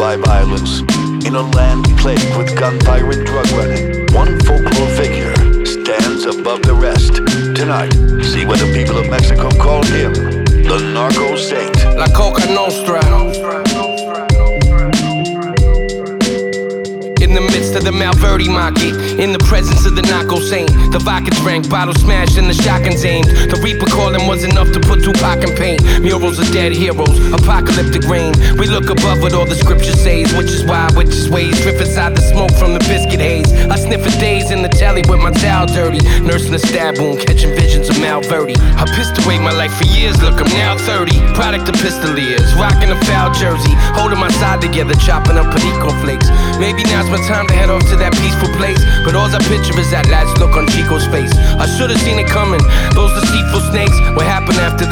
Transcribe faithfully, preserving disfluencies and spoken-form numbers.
by violence. In a land plagued with gunfire and drug running, one folklore figure stands above the rest. Tonight, see what the people of Mexico call him, the Narco Saint. La Coca Nostra. In the midst of the Malverde market, in the presence of the Narco Saint, the vodka drank, bottle smashed, and the shotguns aimed. The Reaper calling was enough to put Tupac in pain. Murals of dead heroes, apocalyptic rain. We look above what all the scripture says, which is why witches ways drift inside the smoke from the biscuit haze. I sniff for days in the telly with my towel dirty, nursing a stab wound, catching visions of Malverde. I pissed away my life for years, look, I'm now thirty. Product of pistoliers, rocking a foul jersey, holding my side together, chopping up Perico flakes. Maybe now's my time to head off to that peaceful place, but all I picture is that last look on Chico's face. I should've seen it coming, those deceitful snakes. What happened after that?